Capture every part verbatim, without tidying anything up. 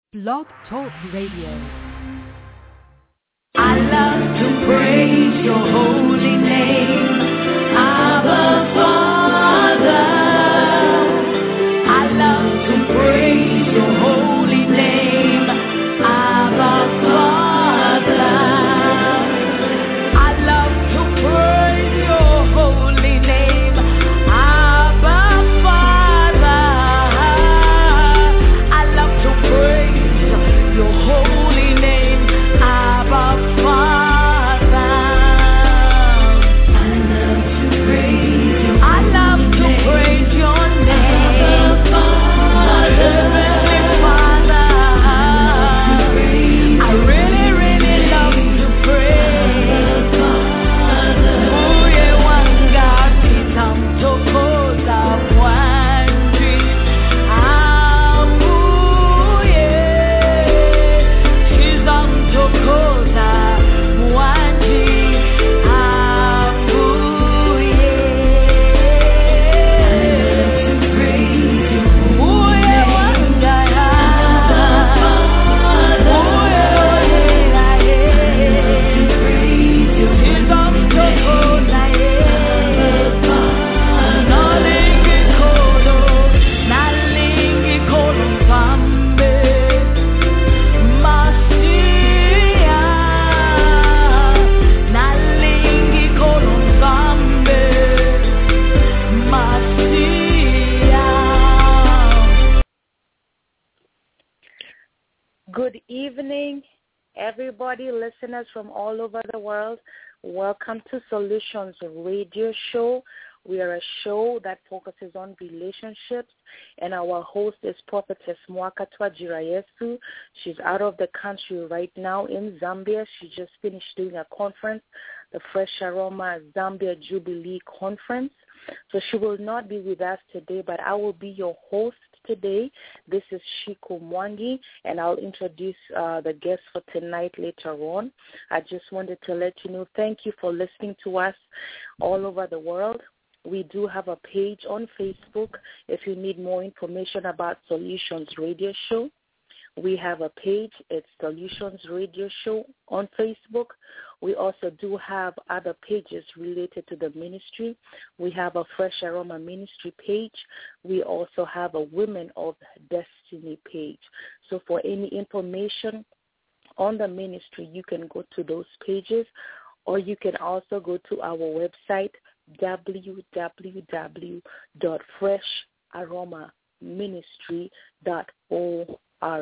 Blog Talk Radio. I love to praise your holy name, Abba Father. I love to praise your holy name, Abba Father. I love to praise your holy name, Abba Father. I love to praise your holy name, Abba Father. I love to praise your I love to praise your name, Abba Father. Heavenly Father. I really, really love to praise. Oh, yeah, one God, nitamtukuza Bwana. Oh, yeah, nitamtukuza Bwana. Oh, yeah. Oh, yeah, one God. Oh, yeah, yeah. Nitamtukuza, yeah. Nalingi kolo, nalingi kolo mfambe, Masia. Nalingi kolo mfambe, Masia. Good evening, everybody, listeners from all over the world. Welcome to Solutions Radio Show. We are a show that focuses on relationships, and our host is Prophetess Mwakatwa Jirayesu. She's out of the country right now in Zambia. She just finished doing a conference, the Fresh Aroma Zambia Jubilee Conference. So she will not be with us today, but I will be your host today. This is Shiko Mwangi, and I'll introduce uh, the guest for tonight later on. I just wanted to let you know, thank you for listening to us all over the world. We do have a page on Facebook if you need more information about Solutions Radio Show. We have a page, it's Solutions Radio Show on Facebook. We also do have other pages related to the ministry. We have a Fresh Aroma Ministry page. We also have a Women of Destiny page. So for any information on the ministry, you can go to those pages, or you can also go to our website, w w w dot fresh aroma ministry dot org.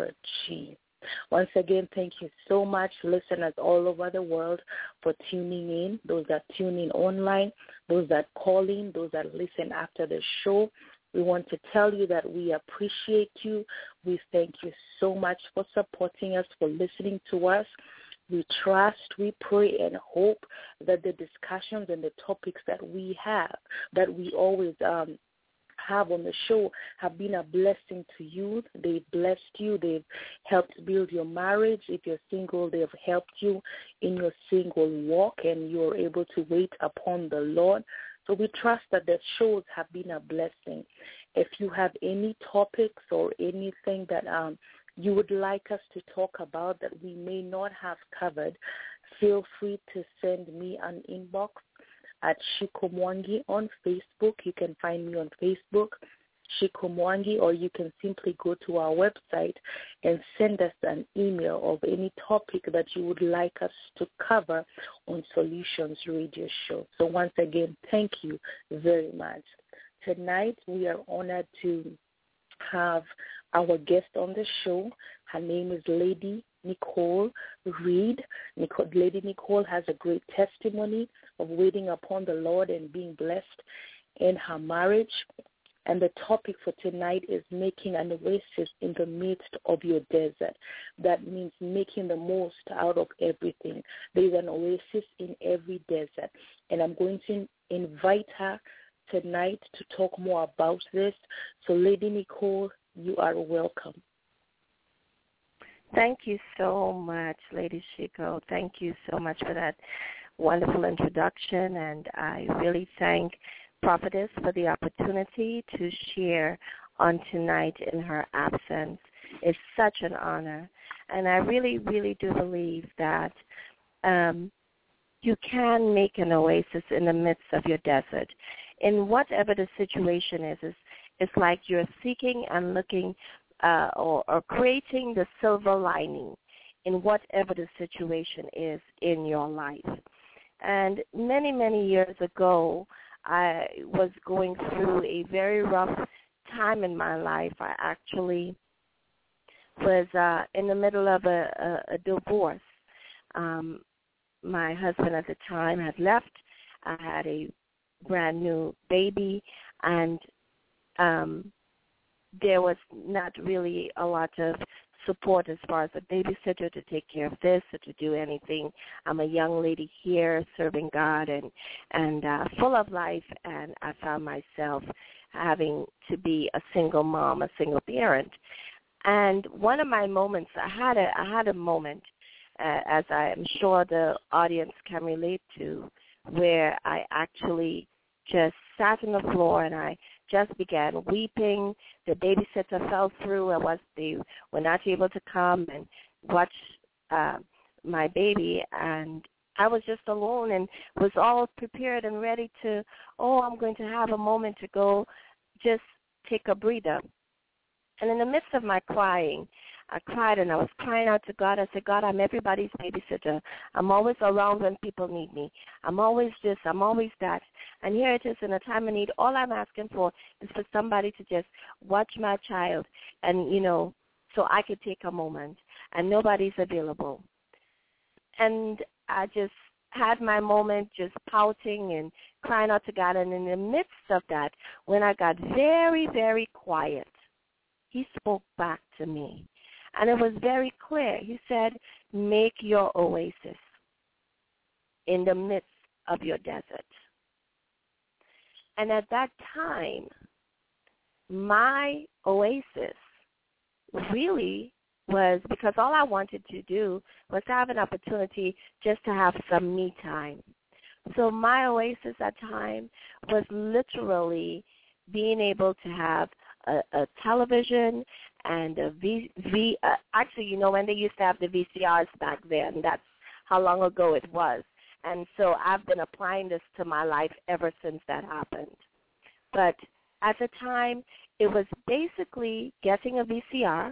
Once again, thank you so much, listeners all over the world, for tuning in, those that tune in online, those that call in, those that listen after the show. We want to tell you that we appreciate you. We thank you so much for supporting us, for listening to us. We trust, we pray, and hope that the discussions and the topics that we have, that we always um, have on the show, have been a blessing to you. They've blessed you. They've helped build your marriage. If you're single, they've helped you in your single walk, and you're able to wait upon the Lord. So we trust that the shows have been a blessing. If you have any topics or anything that um, you would like us to talk about that we may not have covered, feel free to send me an inbox at Shiko Mwangi on Facebook. You can find me on Facebook, Shiko Mwangi, or you can simply go to our website and send us an email of any topic that you would like us to cover on Solutions Radio Show. So once again, thank you very much. Tonight we are honored to have our guest on the show. Her name is Lady Nicole Reed. Nicole, Lady Nicole has a great testimony of waiting upon the Lord and being blessed in her marriage. And the topic for tonight is making an oasis in the midst of your desert. That means making the most out of everything. There is an oasis in every desert. And I'm going to invite her tonight to talk more about this. So, Lady Nicole, you are welcome. Thank you so much, Lady Shiko. Thank you so much for that wonderful introduction, and I really thank Prophetess for the opportunity to share on tonight in her absence. is such an honor. And I really, really do believe that um, you can make an oasis in the midst of your desert. In whatever the situation is, it's, it's like you're seeking and looking uh, or, or creating the silver lining in whatever the situation is in your life. And many, many years ago, I was going through a very rough time in my life. I actually was uh, in the middle of a, a, a divorce. Um, my husband at the time had left. I had a brand new baby, and um, there was not really a lot of support as far as a babysitter to take care of this or to do anything. I'm a young lady here serving God and and uh, full of life, and I found myself having to be a single mom, a single parent. And one of my moments, I had a I had a moment, uh, as I am sure the audience can relate to, where I actually just sat on the floor and I just began weeping. The babysitter fell through. I was they were not able to come and watch uh, my baby, and I was just alone and was all prepared and ready to, oh, I'm going to have a moment to go just take a breather. And in the midst of my crying, I cried and I was crying out to God. I said, God, I'm everybody's babysitter. I'm always around when people need me. I'm always this. I'm always that. And here it is in a time of need. All I'm asking for is for somebody to just watch my child and, you know, so I could take a moment. And nobody's available. And I just had my moment just pouting and crying out to God. And in the midst of that, when I got very, very quiet, he spoke back to me. And it was very clear. He said, make your oasis in the midst of your desert. And at that time, my oasis really was because all I wanted to do was have an opportunity just to have some me time. So my oasis at time was literally being able to have a, a television and a V, v uh, actually, you know, when they used to have the V C Rs back then, that's how long ago it was. And so I've been applying this to my life ever since that happened. But at the time, it was basically getting a V C R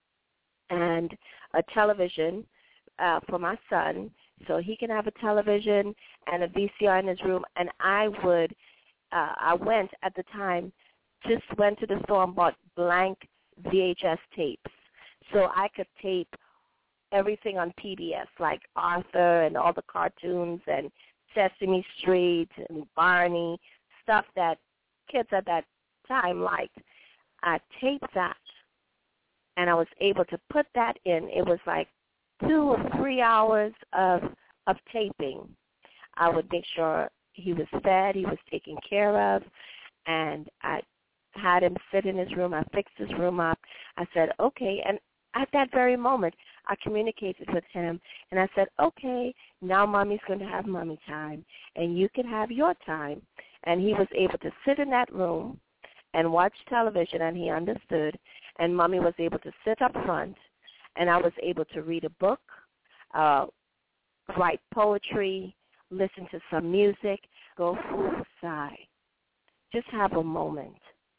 and a television uh, for my son so he can have a television and a V C R in his room. And I would, uh, I went at the time, just went to the store and bought blank V H S tapes so I could tape everything on P B S, like Arthur and all the cartoons and Sesame Street and Barney, stuff that kids at that time liked. I taped that, and I was able to put that in. It was like two or three hours of of taping. I would make sure he was fed, he was taken care of, and I had him sit in his room. I fixed his room up. I said, okay, and at that very moment, I communicated with him, and I said, okay, now Mommy's going to have Mommy time, and you can have your time. And he was able to sit in that room and watch television, and he understood, and Mommy was able to sit up front, and I was able to read a book, uh, write poetry, listen to some music, go for a sigh, just have a moment.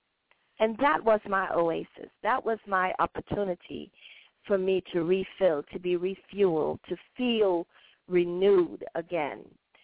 And that was my oasis. That was my opportunity for me to refill, to be refueled, to feel renewed again.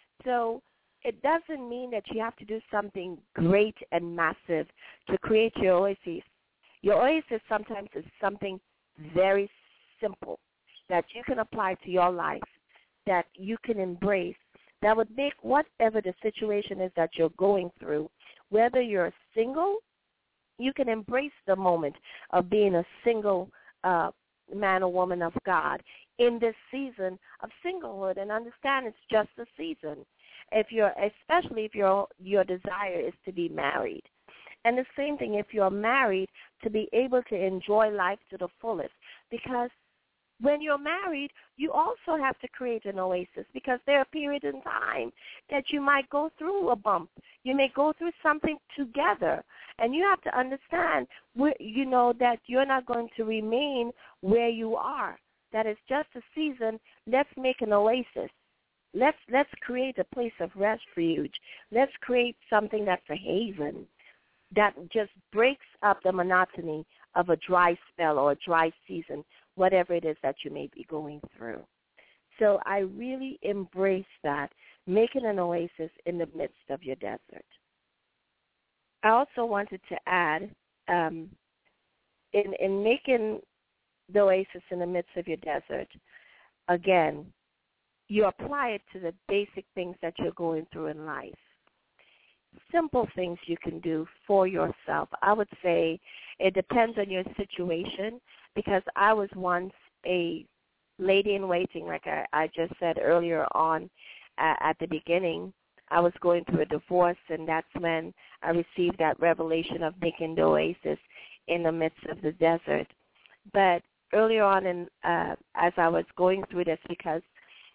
So it doesn't mean that you have to do something great and massive to create your oasis. Your oasis sometimes is something very simple that you can apply to your life, that you can embrace, that would make whatever the situation is that you're going through, whether you're single, you can embrace the moment of being a single uh, man or woman of God in this season of singlehood, and understand it's just a season. If you're, especially if your your desire is to be married, and the same thing if you're married, to be able to enjoy life to the fullest, because when you're married, you also have to create an oasis because there are periods in time that you might go through a bump. You may go through something together, and you have to understand, where, you know, that you're not going to remain where you are. That it's just a season. Let's make an oasis. Let's let's create a place of refuge. Let's create something that's a haven that just breaks up the monotony of a dry spell or a dry season, whatever it is that you may be going through. So I really embrace that, making an oasis in the midst of your desert. I also wanted to add, um, in, in making the oasis in the midst of your desert, again, you apply it to the basic things that you're going through in life. Simple things you can do for yourself. I would say it depends on your situation, because I was once a lady in waiting, like I, I just said earlier on uh, at the beginning. I was going through a divorce, and that's when I received that revelation of making the oasis in the midst of the desert. But earlier on, in, uh, as I was going through this, because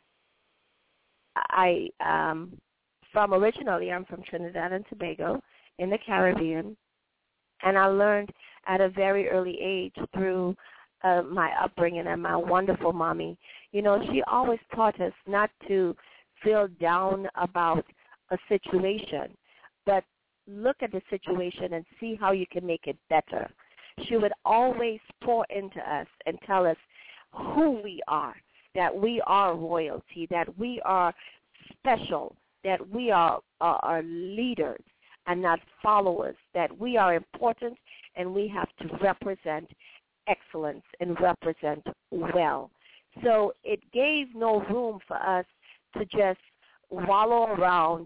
I, um, from originally, I'm from Trinidad and Tobago in the Caribbean, and I learned at a very early age through uh, my upbringing and my wonderful mommy, you know, she always taught us not to feel down about a situation, but look at the situation and see how you can make it better. She would always pour into us and tell us who we are, that we are royalty, that we are special, that we are, are, are leaders and not followers, that we are important and we have to represent excellence and represent well. So it gave no room for us to just wallow around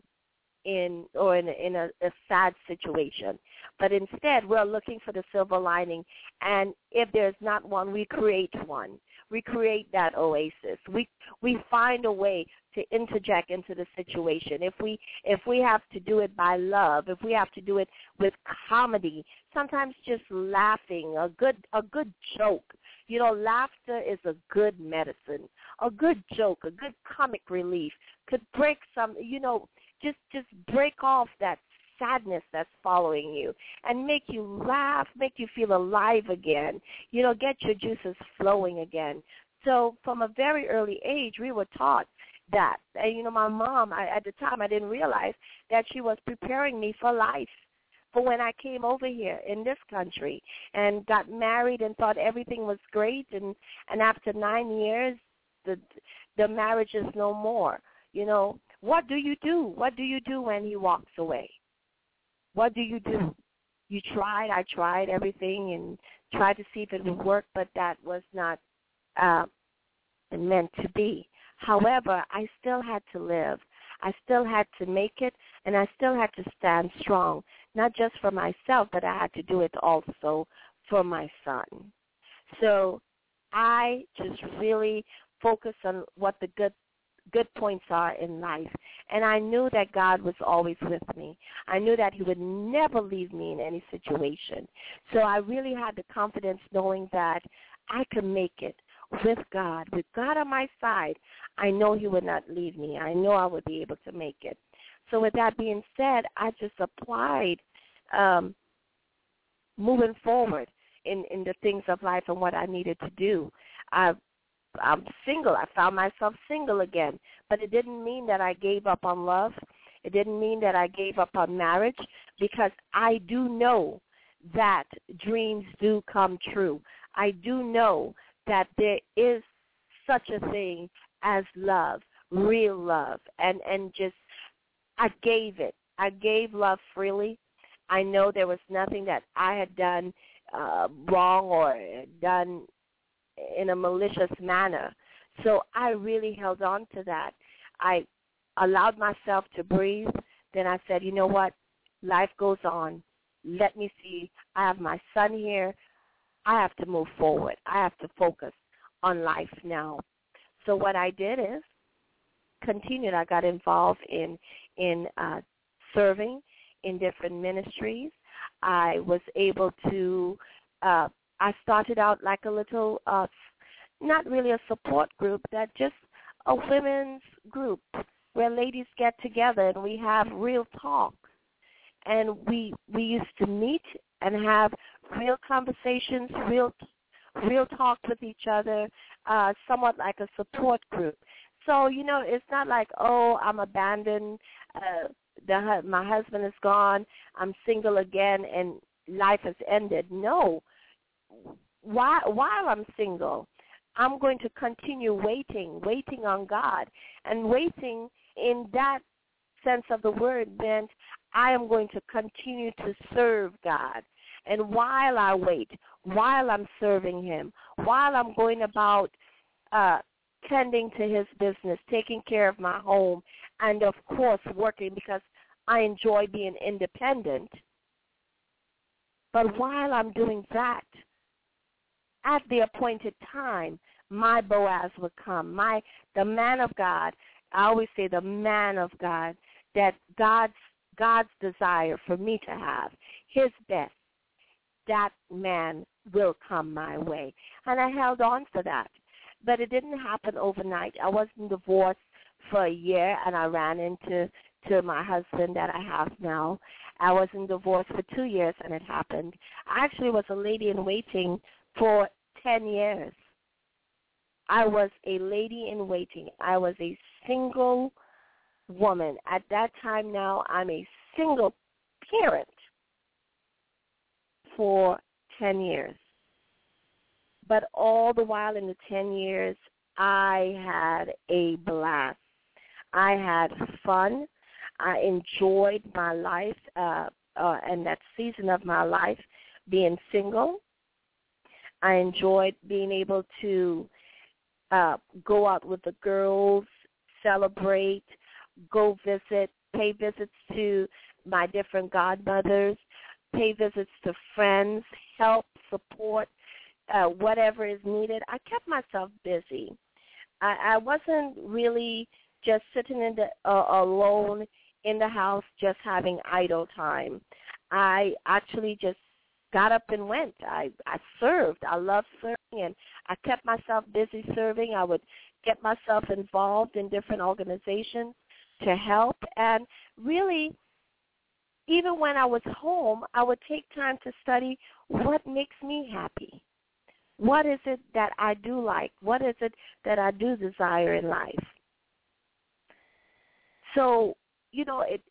in or in, in a, a sad situation. But instead, we're looking for the silver lining, and if there's not one, we create one. We create that oasis. We we find a way to interject into the situation. If we if we have to do it by love, if we have to do it with comedy, sometimes just laughing, a good a good joke. You know, laughter is a good medicine. A good joke, a good comic relief could break some, you know, just just break off that sadness that's following you and make you laugh, make you feel alive again, you know, get your juices flowing again. So from a very early age, we were taught that. And, you know, my mom, I, at the time, I didn't realize that she was preparing me for life, for when I came over here in this country and got married and thought everything was great. And, and after nine years, the the marriage is no more. You know, what do you do? What do you do when he walks away? What do you do? You tried, I tried everything and tried to see if it would work, but that was not uh, meant to be. However, I still had to live. I still had to make it, and I still had to stand strong, not just for myself, but I had to do it also for my son. So I just really focused on what the good good points are in life. And I knew that God was always with me. I knew that he would never leave me in any situation. So I really had the confidence knowing that I could make it with God. With God on my side, I know he would not leave me. I know I would be able to make it. So with that being said, I just applied um, moving forward in, in the things of life and what I needed to do. I I'm single. I found myself single again. But it didn't mean that I gave up on love. It didn't mean that I gave up on marriage, because I do know that dreams do come true. I do know that there is such a thing as love, real love, and, and just I gave it. I gave love freely. I know there was nothing that I had done uh, wrong or done in a malicious manner. So I really held on to that. I allowed myself to breathe. Then I said, you know what? Life goes on. Let me see. I have my son here. I have to move forward. I have to focus on life now. So what I did is continued. I got involved in, in uh, serving in different ministries. I was able to uh, I started out like a little, uh, not really a support group, that just a women's group where ladies get together and we have real talks. And we we used to meet and have real conversations, real real talk with each other, uh, somewhat like a support group. So, you know, it's not like, oh, I'm abandoned, uh, the, my husband is gone, I'm single again, and life has ended. No. While, while I'm single, I'm going to continue waiting, waiting on God. And waiting in that sense of the word meant I am going to continue to serve God. And while I wait, while I'm serving him, while I'm going about uh, tending to his business, taking care of my home, and, of course, working because I enjoy being independent. But while I'm doing that, at the appointed time, my Boaz would come, my the man of God. I always say the man of God, that God's God's desire for me to have, his best, that man will come my way. And I held on for that. But it didn't happen overnight. I wasn't divorced for a year, and I ran into to my husband that I have now. I wasn't divorced for two years, and it happened. I actually was a lady in waiting for ten years. I was a lady in waiting. I was a single woman. At that time now, I'm a single parent for ten years. But all the while in the ten years, I had a blast. I had fun. I enjoyed my life uh, uh, and that season of my life being single. I enjoyed being able to uh, go out with the girls, celebrate, go visit, pay visits to my different godmothers, pay visits to friends, help, support, uh, whatever is needed. I kept myself busy. I, I wasn't really just sitting in the, uh, alone in the house just having idle time. I actually just got up and went. I, I served. I loved serving, and I kept myself busy serving. I would get myself involved in different organizations to help. And really, even when I was home, I would take time to study what makes me happy. What is it that I do like? What is it that I do desire in life? So, you know, it.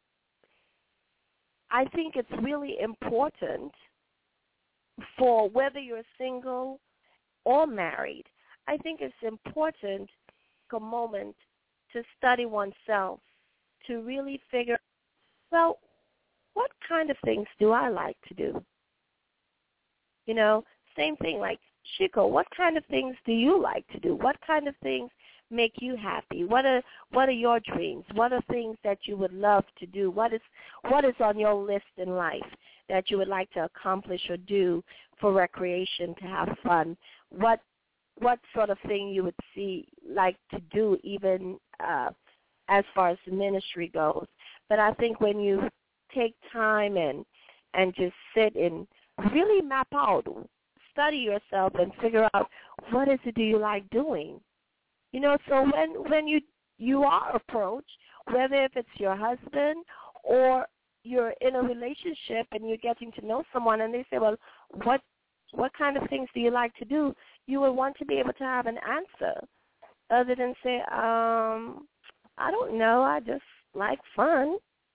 I think it's really important for whether you're single or married. I think it's important a moment to study oneself, to really figure, well, what kind of things do I like to do? You know, same thing like, Chico, what kind of things do you like to do? What kind of things make you happy? What are what are your dreams? What are things that you would love to do? What is what is on your list in life that you would like to accomplish or do for recreation, to have fun? What what sort of thing you would see like to do even uh, as far as the ministry goes? But I think when you take time and and just sit and really map out, study yourself and figure out what is it do you like doing. You know, so when when you you are approached, whether if it's your husband or you're in a relationship and you're getting to know someone and they say, well, what what kind of things do you like to do? You would want to be able to have an answer other than say, um, I don't know, I just like fun.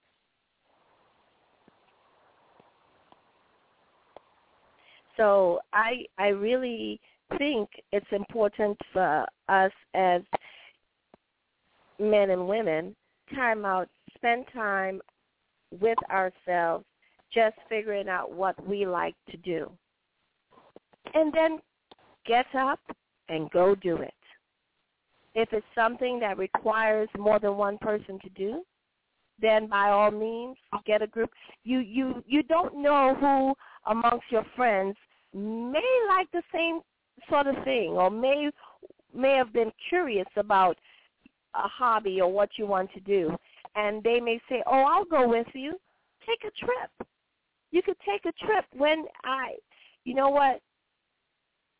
So I I really think it's important for us as men and women, time out, spend time with ourselves, just figuring out what we like to do. And then get up and go do it. If it's something that requires more than one person to do, then by all means, get a group. You you you don't know who amongst your friends may like the same sort of thing, or may may have been curious about a hobby or what you want to do, and they may say, oh, I'll go with you. Take a trip. You could take a trip. When I, you know what,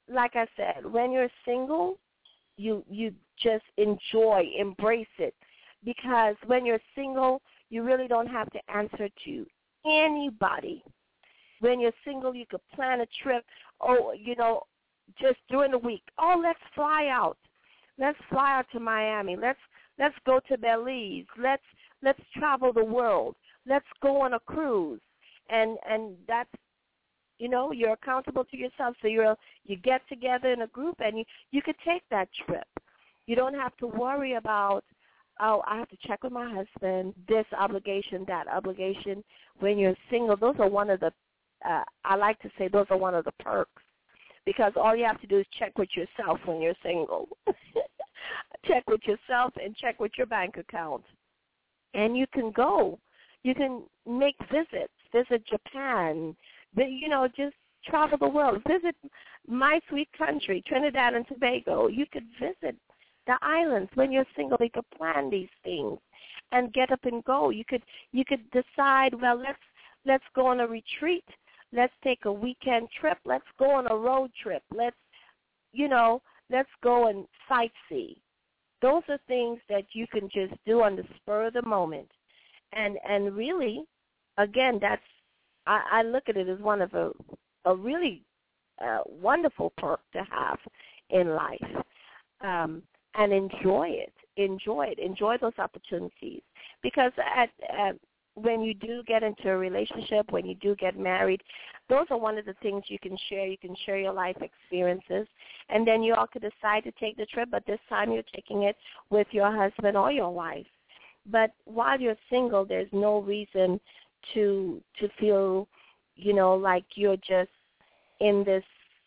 like I said, when you're single, you you just enjoy, embrace it, because when you're single, you really don't have to answer to anybody. When you're single, you could plan a trip, oh, you know, just during the week. Oh, let's fly out. Let's fly out to Miami. Let's let's go to Belize. Let's let's travel the world. Let's go on a cruise. And and that's, you know, you're accountable to yourself. So you're you get together in a group and you, you could take that trip. You don't have to worry about, oh, I have to check with my husband, this obligation, that obligation. When you're single, those are one of the, uh, I like to say those are one of the perks, because all you have to do is check with yourself when you're single. Check with yourself and check with your bank account. And you can go. You can make visits, visit Japan, you know, just travel the world. Visit my sweet country, Trinidad and Tobago. You could visit the islands. When you're single, you could plan these things and get up and go. You could you could decide, well, let's let's go on a retreat. Let's take a weekend trip. Let's go on a road trip. Let's, you know, let's go and sightsee. Those are things that you can just do on the spur of the moment. And and really, again, that's, I, I look at it as one of a, a really uh, wonderful perk to have in life. Um, and enjoy it. Enjoy it. Enjoy those opportunities. Because at, at when you do get into a relationship, when you do get married, those are one of the things you can share. You can share your life experiences, and then you all could decide to take the trip, but this time you're taking it with your husband or your wife. But while you're single, there's no reason to to feel, you know, like you're just in this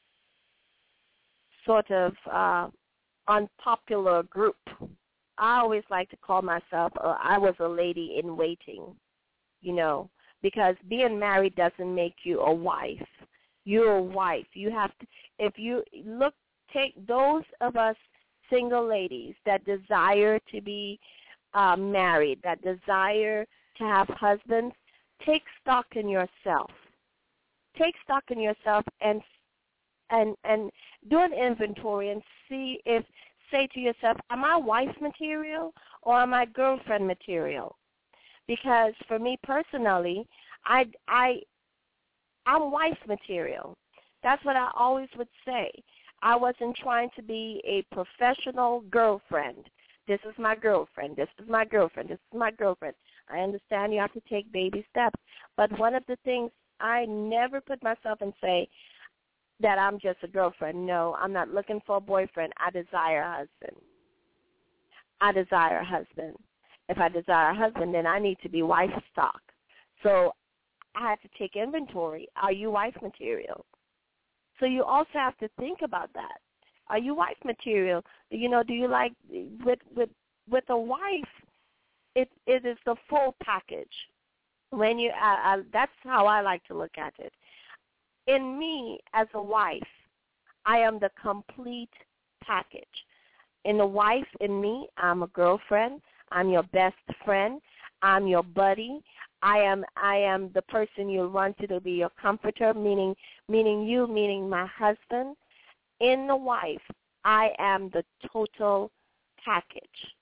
sort of uh, unpopular group. I always like to call myself, uh, I was a lady in waiting. You know, because being married doesn't make you a wife. You're a wife. You have to, if you look, take those of us single ladies that desire to be uh, married, that desire to have husbands, take stock in yourself. Take stock in yourself and and and do an inventory and see if, say to yourself, am I wife material or am I girlfriend material? Because for me personally, I, I, I'm wife material. That's what I always would say. I wasn't trying to be a professional girlfriend. This is my girlfriend. This is my girlfriend. This is my girlfriend. I understand you have to take baby steps. But one of the things, I never put myself and say that I'm just a girlfriend. No, I'm not looking for a boyfriend. I desire a husband. I desire a husband. If I desire a husband, then I need to be wife stock. So I have to take inventory. Are you wife material? So you also have to think about that. Are you wife material? You know, do you like, with with with a wife, it it is the full package. When you, I, I, that's how I like to look at it. In me as a wife, I am the complete package. In the wife, in me, I'm a girlfriend. I'm your best friend. I'm your buddy. I am I am the person you run to to be your comforter, meaning meaning you, meaning my husband. In the wife, I am the total package.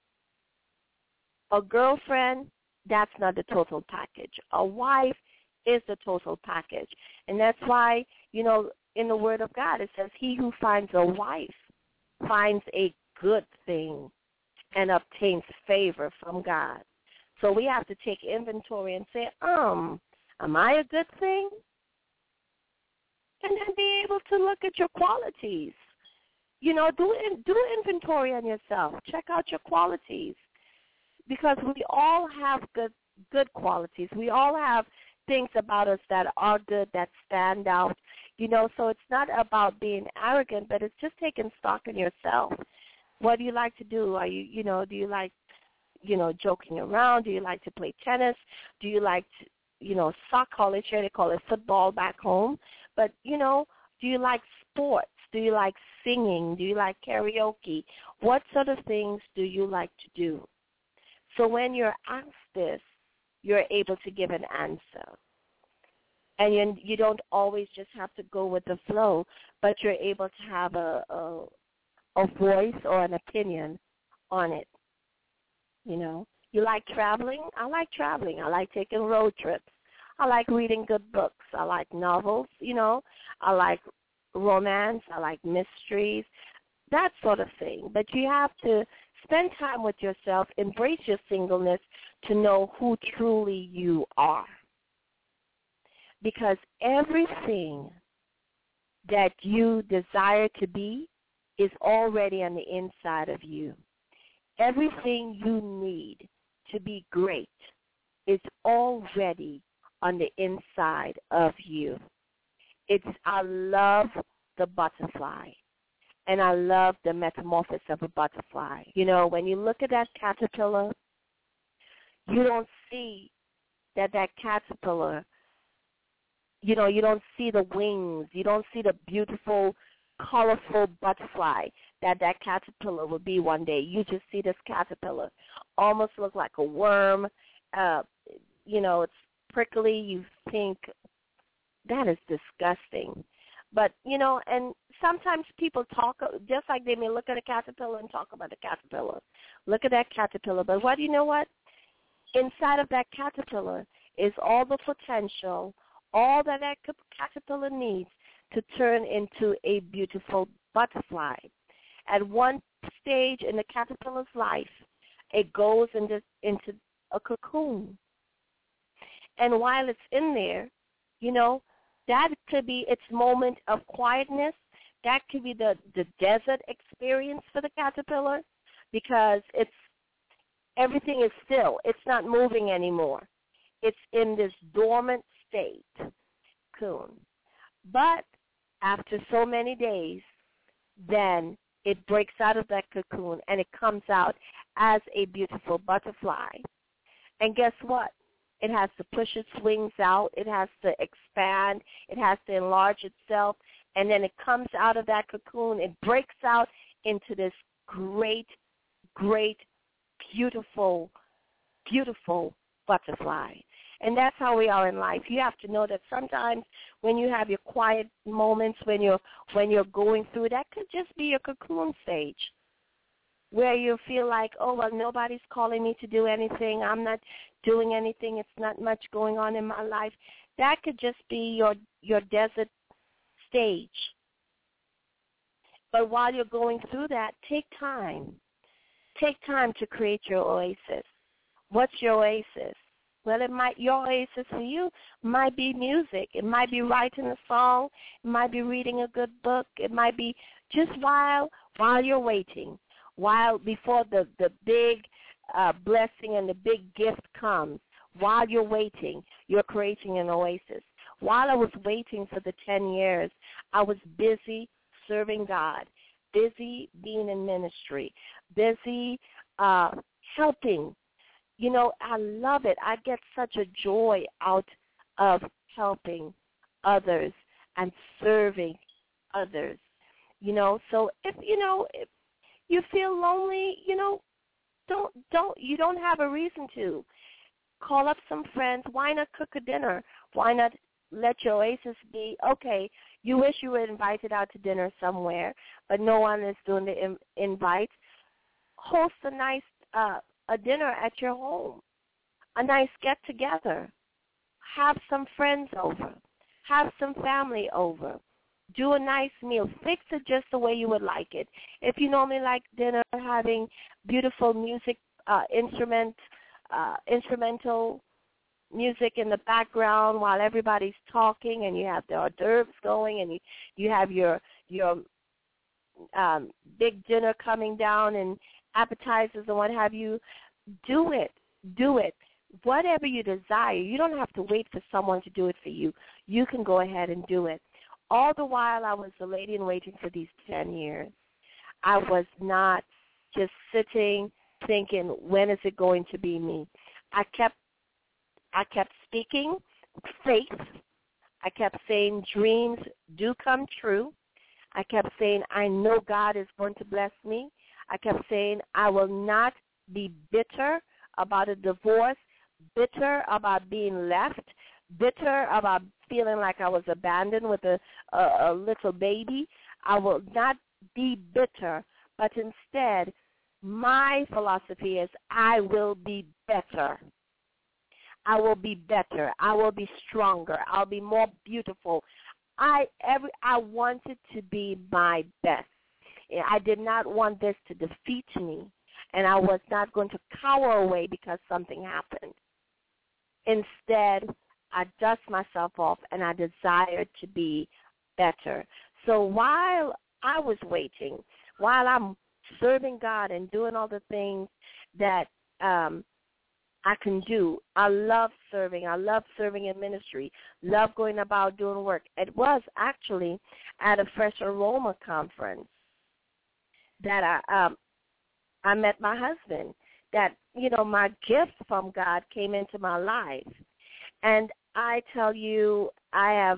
A girlfriend, that's not the total package. A wife is the total package. And that's why, you know, in the Word of God, it says, he who finds a wife finds a good thing and obtains favor from God. So we have to take inventory and say, um, am I a good thing? And then be able to look at your qualities. You know, do do inventory on yourself. Check out your qualities. Because we all have good good qualities. We all have things about us that are good, that stand out. You know, so it's not about being arrogant, but it's just taking stock in yourself. What do you like to do? Are you, you know, do you like, you know, joking around? Do you like to play tennis? Do you like, to, you know, soccer? Here they call it football back home. But, you know, do you like sports? Do you like singing? Do you like karaoke? What sort of things do you like to do? So when you're asked this, you're able to give an answer. And you, you don't always just have to go with the flow, but you're able to have a, a, a voice or an opinion on it. You know, you like traveling? I like traveling. I like taking road trips. I like reading good books. I like novels, you know. I like romance. I like mysteries, that sort of thing. But you have to spend time with yourself, embrace your singleness to know who truly you are. Because everything that you desire to be is already on the inside of you. Everything you need to be great is already on the inside of you. It's, I love the butterfly, and I love the metamorphosis of a butterfly. You know, when you look at that caterpillar, you don't see that that caterpillar, you know, you don't see the wings. You don't see the beautiful, colorful butterfly that that caterpillar will be one day. You just see this caterpillar almost look like a worm. Uh, you know, it's prickly. You think, that is disgusting. But, you know, and sometimes people talk, just like they may look at a caterpillar and talk about the caterpillar. Look at that caterpillar. But what, you know what? Inside of that caterpillar is all the potential, all that that caterpillar needs to turn into a beautiful butterfly. At one stage in the caterpillar's life, it goes into, into a cocoon. And while it's in there, you know, that could be its moment of quietness. That could be the, the desert experience for the caterpillar, because it's everything is still. It's not moving anymore. It's in this dormant state, cocoon. But after so many days, then it breaks out of that cocoon and it comes out as a beautiful butterfly. And guess what? It has to push its wings out. It has to expand. It has to enlarge itself. And then it comes out of that cocoon. It breaks out into this great, great, beautiful, beautiful butterfly. And that's how we are in life. You have to know that sometimes when you have your quiet moments, when you're when you're going through, that could just be your cocoon stage, where you feel like, oh, well, nobody's calling me to do anything. I'm not doing anything. It's not much going on in my life. That could just be your your desert stage. But while you're going through that, take time. Take time to create your oasis. What's your oasis? Well, it might your oasis for you might be music. It might be writing a song. It might be reading a good book. It might be just while while you're waiting, while before the the big uh, blessing and the big gift comes. While you're waiting, you're creating an oasis. While I was waiting for the ten years, I was busy serving God, busy being in ministry, busy uh, helping. You know, I love it. I get such a joy out of helping others and serving others. You know, so if, you know, if you feel lonely, you know, don't, don't, you don't have a reason to. Call up some friends. Why not cook a dinner? Why not let your oasis be, okay, you wish you were invited out to dinner somewhere, but no one is doing the in- invite. Host a nice uh a dinner at your home, a nice get-together. Have some friends over. Have some family over. Do a nice meal. Fix it just the way you would like it. If you normally like dinner, having beautiful music, uh, instrument, uh, instrumental music in the background while everybody's talking, and you have the hors d'oeuvres going, and you, you have your your um, big dinner coming down, and appetizers and what have you, do it. Do it. Whatever you desire. You don't have to wait for someone to do it for you. You can go ahead and do it. All the while I was a lady in waiting for these ten years, I was not just sitting thinking, when is it going to be me? I kept I kept speaking faith. I kept saying dreams do come true. I kept saying, I know God is going to bless me. I kept saying, I will not be bitter about a divorce, bitter about being left, bitter about feeling like I was abandoned with a, a, a little baby. I will not be bitter, but instead my philosophy is I will be better. I will be better. I will be stronger. I'll be more beautiful. I every I wanted to be my best. I did not want this to defeat me, and I was not going to cower away because something happened. Instead, I dust myself off, and I desired to be better. So while I was waiting, while I'm serving God and doing all the things that um, I can do, I love serving. I love serving in ministry, love going about doing work. It was actually at a Fresh Aroma conference that I um, I met my husband, that, you know, my gift from God came into my life. And I tell you, I have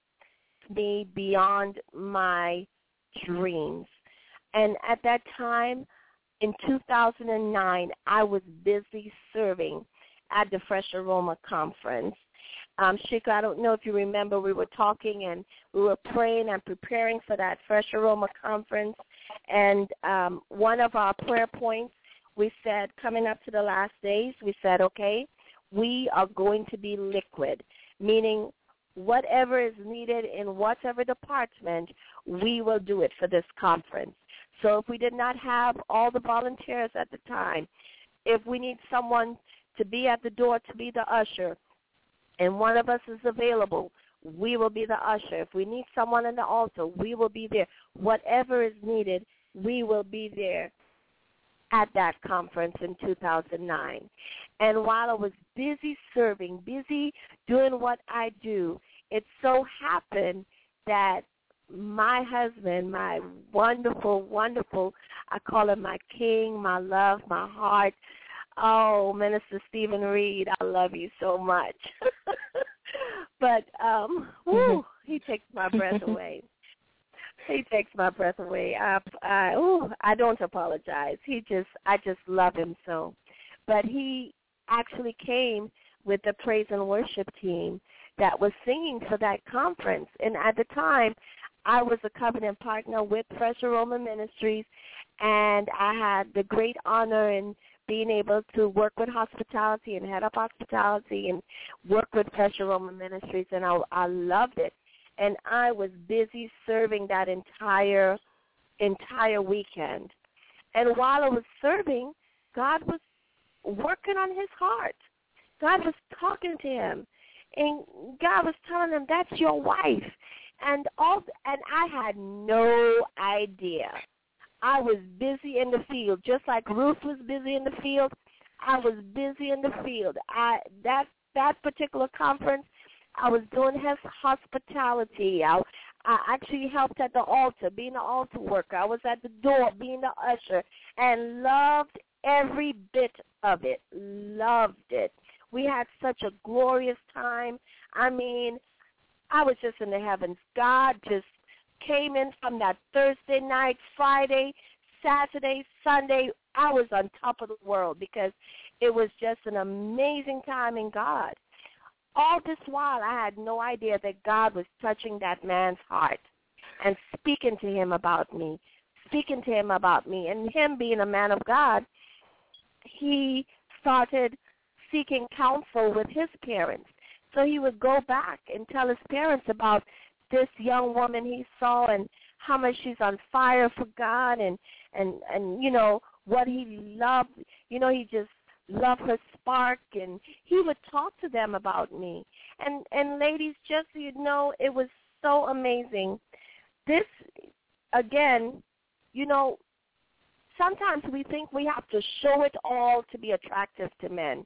me beyond my dreams. And at that time, in two thousand nine, I was busy serving at the Fresh Aroma Conference. Um, Shika, I don't know if you remember, we were talking and we were praying and preparing for that Fresh Aroma Conference. And um, one of our prayer points, we said, coming up to the last days, we said, okay, we are going to be liquid, meaning whatever is needed in whatever department, we will do it for this conference. So if we did not have all the volunteers at the time, if we need someone to be at the door to be the usher, and one of us is available, we will be the usher. If we need someone in the altar, we will be there. Whatever is needed, we will be there at that conference in two thousand nine. And while I was busy serving, busy doing what I do, it so happened that my husband, my wonderful, wonderful, I call him my king, my love, my heart. Oh, Minister Stephen Reed, I love you so much. But, um, woo, he takes my breath away. He takes my breath away. I, I, ooh, I don't apologize. He just, I just love him so. But he actually came with the praise and worship team that was singing for that conference. And at the time, I was a covenant partner with Fresh Aroma Ministries, and I had the great honor in being able to work with hospitality and head up hospitality and work with Fresh Aroma Ministries, and I, I loved it. And I was busy serving that entire entire weekend. And while I was serving, God was working on his heart. God was talking to him, and God was telling him, that's your wife. And all, and I had no idea. I was busy in the field, just like Ruth was busy in the field. I was busy in the field. I that that particular conference, I was doing his hospitality. I, I actually helped at the altar, being an altar worker. I was at the door, being the usher, and loved every bit of it. Loved it. We had such a glorious time. I mean, I was just in the heavens. God just came in from that Thursday night, Friday, Saturday, Sunday. I was on top of the world because it was just an amazing time in God. All this while, I had no idea that God was touching that man's heart and speaking to him about me, speaking to him about me. And him being a man of God, he started seeking counsel with his parents. So he would go back and tell his parents about this young woman he saw and how much she's on fire for God and, and, and you know, what he loved. You know, he just loved her spark, and he would talk to them about me. And, and ladies, just so you know, it was so amazing. This, again, you know, sometimes we think we have to show it all to be attractive to men.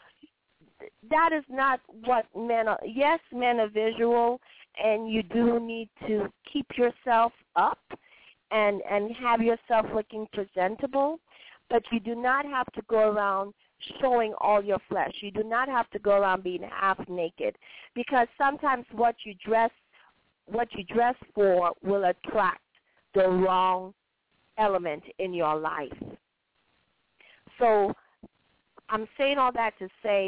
That is not what men are. Yes, men are visual, and you do need to keep yourself up and, and have yourself looking presentable, but you do not have to go around showing all your flesh. You do not have to go around being half naked, because sometimes what you dress what you dress for will attract the wrong element in your life. So I'm saying all that to say,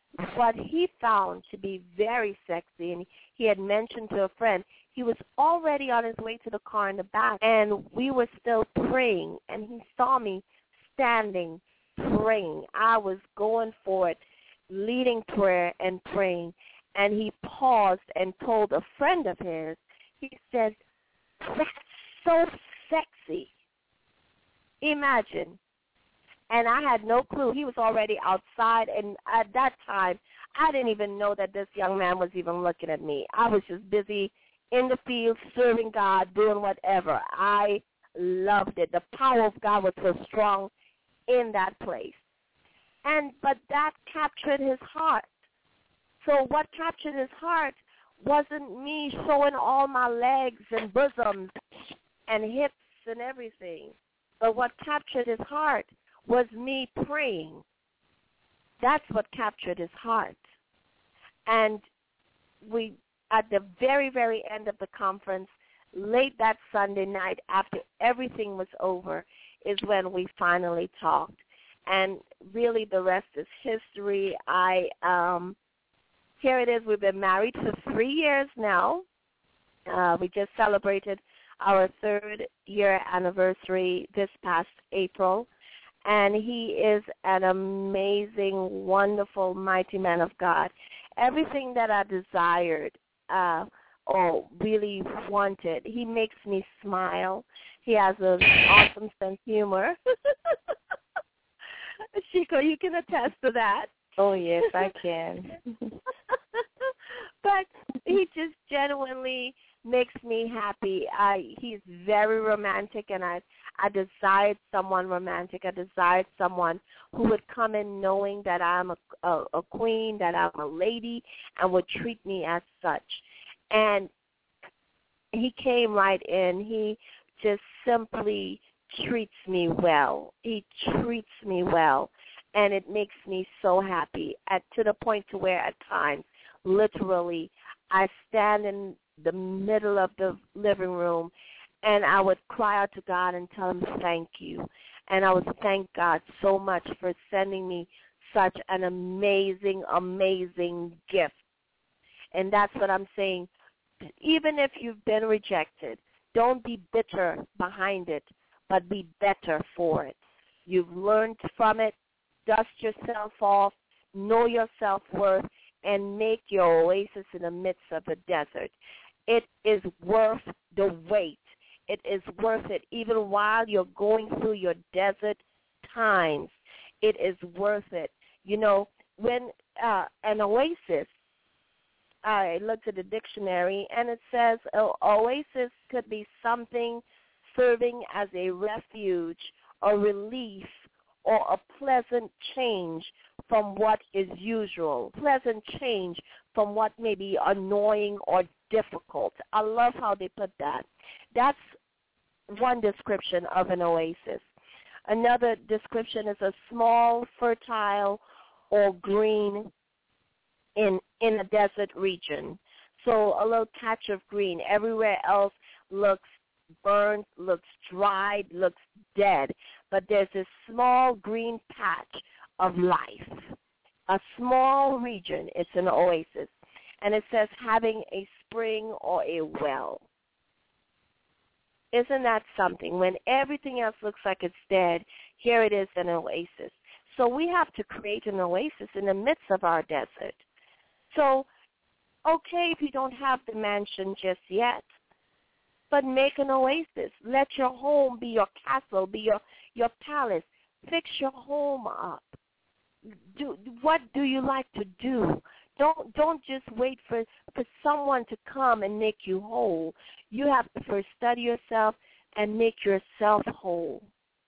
what he found to be very sexy, and he had mentioned to a friend, he was already on his way to the car in the back, and we were still praying, and he saw me standing, praying. I was going for it, leading prayer and praying, and he paused and told a friend of his, he said, "That's so sexy." Imagine. And I had no clue. He was already outside, and at that time, I didn't even know that this young man was even looking at me. I was just busy in the field, serving God, doing whatever. I loved it. The power of God was so strong in that place. And but that captured his heart. So what captured his heart wasn't me showing all my legs and bosoms and hips and everything. But what captured his heart was me praying. That's what captured his heart. And we, at the very, very end of the conference, late that Sunday night, after everything was over, is when we finally talked. And really the rest is history. I, um, here it is. We've been married for three years now. Uh, we just celebrated our third year anniversary this past April. And he is an amazing, wonderful, mighty man of God. Everything that I desired uh, or really wanted, he makes me smile. He has an awesome sense of humor. Chico, you can attest to that. Oh, yes, I can. But he just genuinely makes me happy. I, he's very romantic, and I I desired someone romantic. I desired someone who would come in knowing that I'm a, a, a queen, that I'm a lady, and would treat me as such. And he came right in. He just simply treats me well. He treats me well, and it makes me so happy, at to the point to where at times, literally, I stand in the middle of the living room, and I would cry out to God and tell him thank you. And I would thank God so much for sending me such an amazing, amazing gift. And that's what I'm saying. Even if you've been rejected, don't be bitter behind it, but be better for it. You've learned from it. Dust yourself off. Know your self-worth, and make your oasis in the midst of the desert. It is worth the wait. It is worth it. Even while you're going through your desert times, it is worth it. You know, when uh, an oasis, I looked at the dictionary, and it says an oasis could be something serving as a refuge or relief or a pleasant change from what is usual, pleasant change from what may be annoying or difficult. I love how they put that. That's one description of an oasis. Another description is a small, fertile, or green in in a desert region. So a little patch of green. Everywhere else looks burnt, looks dried, looks dead. But there's this small green patch of life. A small region, it's an oasis. And it says having a spring or a well. Isn't that something? When everything else looks like it's dead, here it is, an oasis. So we have to create an oasis in the midst of our desert. So, okay, if you don't have the mansion just yet, but make an oasis. Let your home be your castle, be your, your palace. Fix your home up. Do what do you like to do? Don't don't just wait for, for someone to come and make you whole. You have to first study yourself and make yourself whole.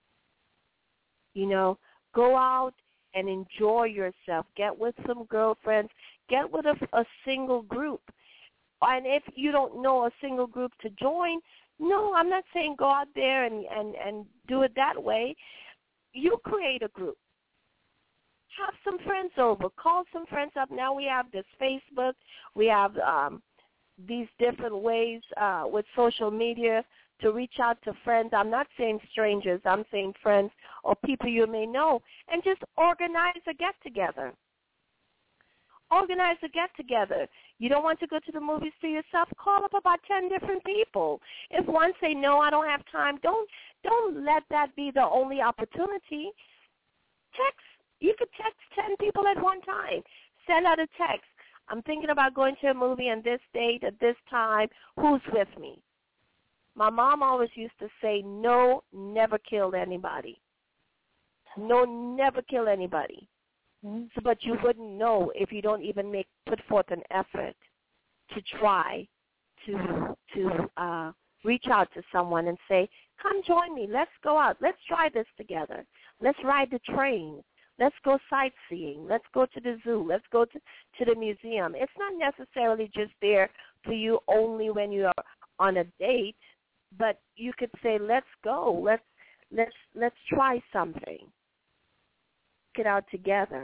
You know, go out and enjoy yourself. Get with some girlfriends. Get with a, a single group. And if you don't know a single group to join, no, I'm not saying go out there and, and, and do it that way. You create a group. Have some friends over. Call some friends up. Now we have this Facebook. We have um, these different ways uh, with social media to reach out to friends. I'm not saying strangers. I'm saying friends or people you may know. And just organize a get-together. Organize a get-together. You don't want to go to the movies to yourself? Call up about ten different people. If one say, no, I don't have time, don't don't let that be the only opportunity. Text. You could text ten people at one time. Send out a text. I'm thinking about going to a movie on this date at this time. Who's with me? My mom always used to say, no, never kill anybody. No, never kill anybody. Mm-hmm. So, but you wouldn't know if you don't even make put forth an effort to try to to uh, reach out to someone and say, come join me. Let's go out. Let's try this together. Let's ride the train. Let's go sightseeing. Let's go to the zoo. Let's go to, to the museum. It's not necessarily just there for you only when you are on a date, but you could say, let's go. Let's let's let's try something. Get out together.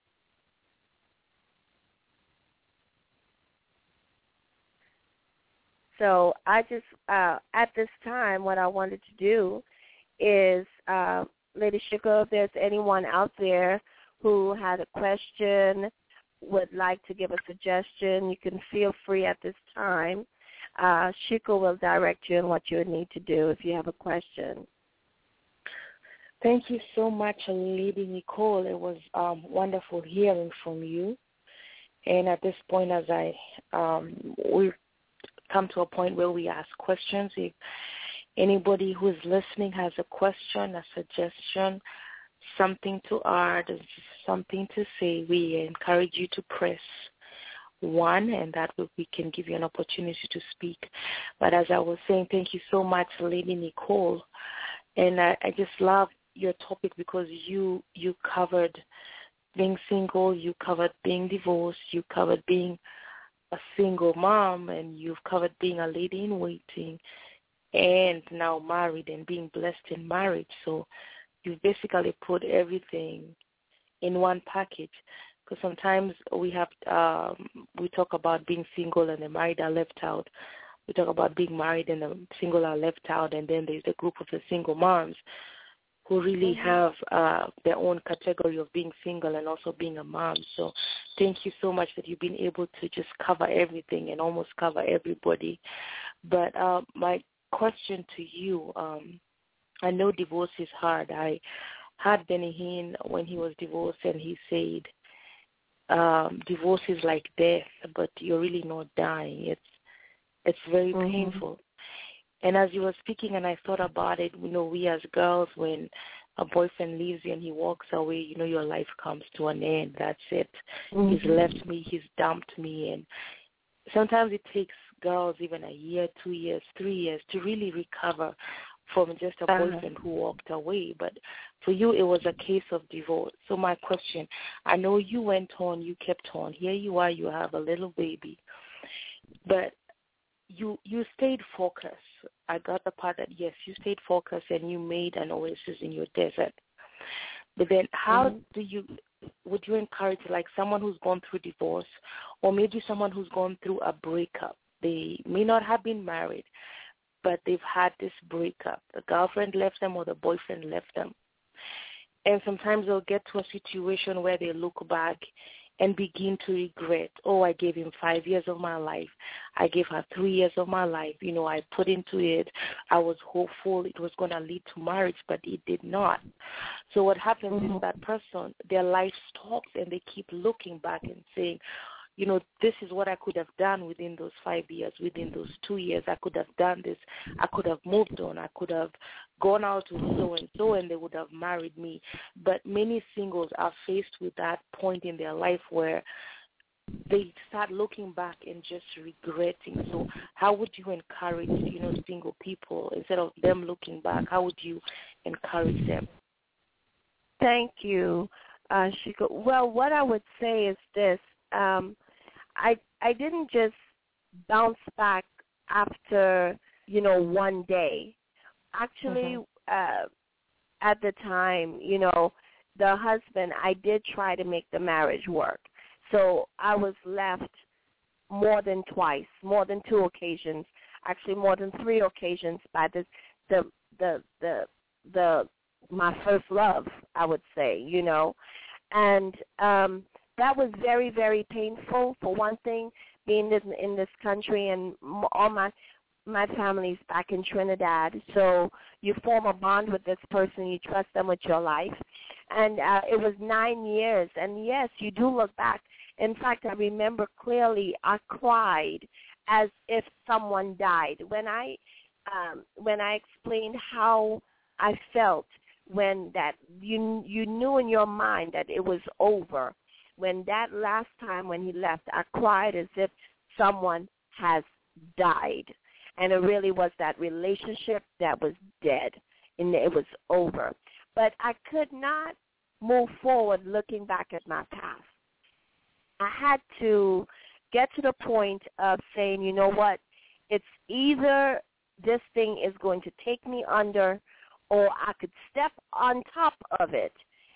So I just, uh, at this time, what I wanted to do is, uh, Lady Shiko, if there's anyone out there who had a question, would like to give a suggestion, you can feel free at this time. Uh, Shiko will direct you in what you need to do if you have a question. Thank you so much, Lady Nicole. It was um, wonderful hearing from you. And at this point, as I um, we've come to a point where we ask questions. If anybody who is listening has a question, a suggestion, something to add, something to say, we encourage you to press one, and that way we can give you an opportunity to speak. But as I was saying, thank you so much, Lady Nicole. And I, I just love your topic because you you covered being single, you covered being divorced, you covered being a single mom, and you've covered being a lady in waiting and now married and being blessed in marriage. So you've basically put everything in one package, because sometimes we have um, we talk about being single and the married are left out. We talk about being married and the single are left out, and then there's a group of the single moms who really have uh, their own category of being single and also being a mom. So thank you so much that you've been able to just cover everything and almost cover everybody. But uh, my question to you, um, I know divorce is hard. I had Benny Hinn when he was divorced, and he said, um, divorce is like death, but you're really not dying. It's it's very mm-hmm. painful. And as you were speaking and I thought about it, you know, we as girls, when a boyfriend leaves you and he walks away, you know, your life comes to an end. That's it. Mm-hmm. He's left me. He's dumped me. And sometimes it takes girls even a year, two years, three years to really recover from just a boyfriend uh-huh. who walked away. But for you, it was a case of divorce. So my question, I know you went on, you kept on. Here you are, you have a little baby. But you you stayed focused. I got the part that, yes, you stayed focused and you made an oasis in your desert. But then how mm-hmm. do you, would you encourage like someone who's gone through divorce, or maybe someone who's gone through a breakup? They may not have been married, but they've had this breakup. The girlfriend left them or the boyfriend left them. And sometimes they'll get to a situation where they look back and begin to regret, oh, I gave him five years of my life. I gave her three years of my life. You know, I put into it. I was hopeful it was going to lead to marriage, but it did not. So what happens mm-hmm. is that person, their life stops and they keep looking back and saying, you know, this is what I could have done within those five years, within those two years. I could have done this. I could have moved on. I could have gone out with so-and-so and they would have married me. But many singles are faced with that point in their life where they start looking back and just regretting. So how would you encourage, you know, single people, instead of them looking back, how would you encourage them? Thank you, uh, Shiko. Well, what I would say is this. Um, I I didn't just bounce back after, you know, one day. Actually, mm-hmm. uh, at the time, you know, the husband, I did try to make the marriage work. So I was left more than twice, more than two occasions, actually more than three occasions by the the the the, the my first love, I would say, you know. And um, that was very, very painful. For one thing, being in, in this country, and all my my family's back in Trinidad, so you form a bond with this person, you trust them with your life, and uh, it was nine years, and yes, you do look back. In fact, I remember clearly I cried as if someone died when I um, when I explained how I felt when that you you knew in your mind that it was over. When that last time when he left, I cried as if someone has died. And it really was that relationship that was dead, and it was over. But I could not move forward looking back at my past. I had to get to the point of saying, you know what, it's either this thing is going to take me under, or I could step on top of it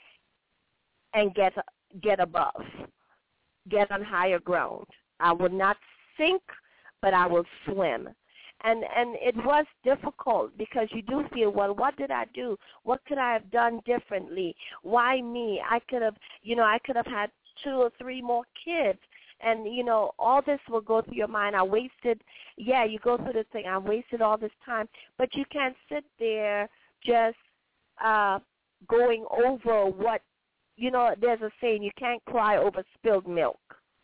and get get above, get on higher ground. I will not sink, but I will swim. And and it was difficult because you do feel, well, what did I do? What could I have done differently? Why me? I could have, you know, I could have had two or three more kids. And, you know, all this will go through your mind. I wasted, yeah, you go through this thing. I wasted all this time. But you can't sit there just uh, going over what, you know, there's a saying, you can't cry over spilled milk.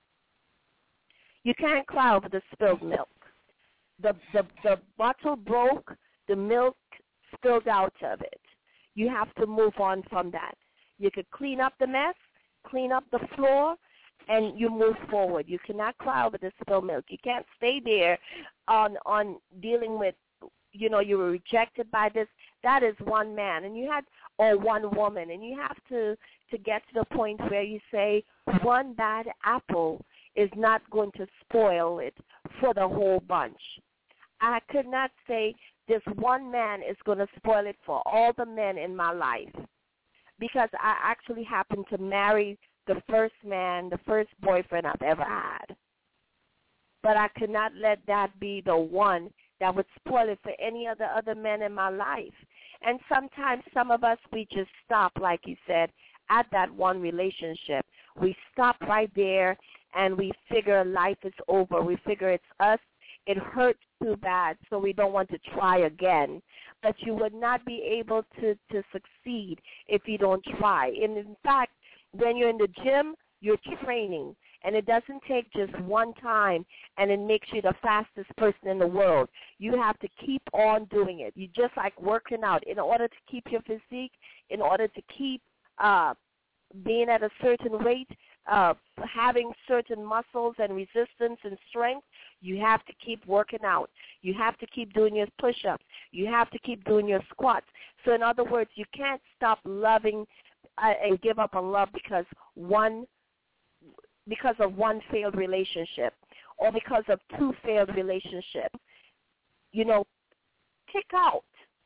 You can't cry over the spilled milk. The, the the bottle broke, the milk spilled out of it. You have to move on from that. You could clean up the mess, clean up the floor, and you move forward. You cannot cry over the spilled milk. You can't stay there on on dealing with, you know, you were rejected by this. That is one man, and you had, or one woman, and you have to, to get to the point where you say one bad apple is not going to spoil it for the whole bunch. I could not say this one man is going to spoil it for all the men in my life, because I actually happened to marry the first man, the first boyfriend I've ever had. But I could not let that be the one that would spoil it for any of the other men in my life. And sometimes some of us, we just stop, like you said, at that one relationship. We stop right there, and we figure life is over. We figure it's us. It hurts too bad, so we don't want to try again. But you would not be able to, to succeed if you don't try. And in fact, when you're in the gym, you're training. And it doesn't take just one time, and it makes you the fastest person in the world. You have to keep on doing it. You just like working out. In order to keep your physique, in order to keep uh, being at a certain weight, uh, having certain muscles and resistance and strength, you have to keep working out. You have to keep doing your push-ups. You have to keep doing your squats. So in other words, you can't stop loving uh, and give up on love because one because of one failed relationship or because of two failed relationships. You know, pick out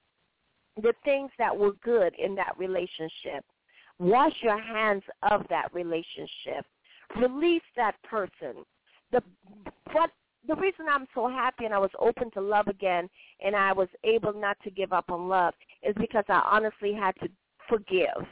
the things that were good in that relationship. Wash your hands of that relationship. Release that person. The what the reason I'm so happy and I was open to love again and I was able not to give up on love is because I honestly had to forgive.